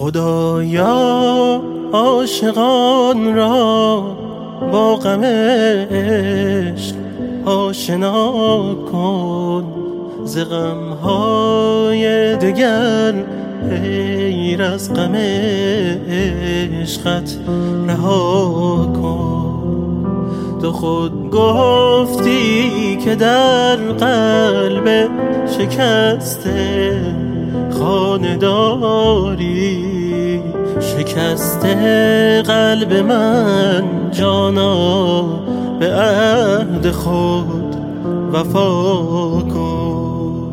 خدایا عاشقان را با غم عشق آشنا کن، ز غم‌های دگر غیر از غم عشقت رها کن. تو خود گفتی که در قلب شکسته خانه داری، شکسته قلب من جانا به عهد خود وفا کن.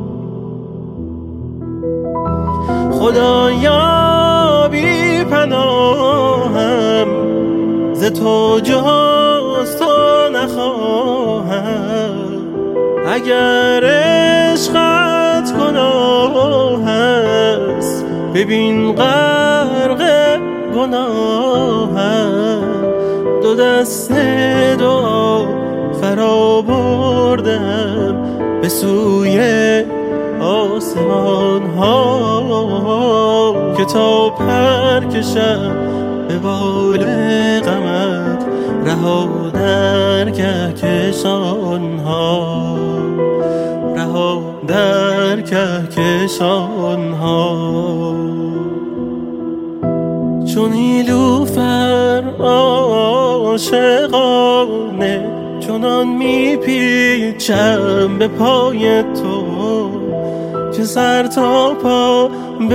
خدایا بی پناهم، ز تو جز تو نخواهم، اگر عشقت گناه است ببین غرق گناهم. دو دست دعا فرا بردم به سوی آسمان ها، که تا پر کشم به بال غمت رها در کهکشان ها، رها در کهکشان ها. چون نیلوفر عاشقانه چنان میپیچم به پای تو، که سر تا پا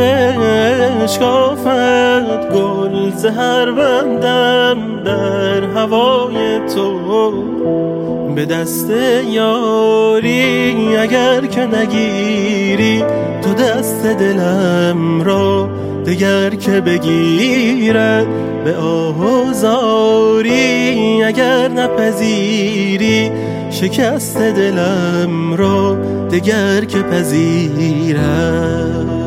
بشکافد گل ز هر بندم در هوای تو. به دست یاری اگر که نگیری تو دست دلم را، دگر که بگیرد به آزاری اگر نپذیری شکست دلم را، دگر که پذیرد.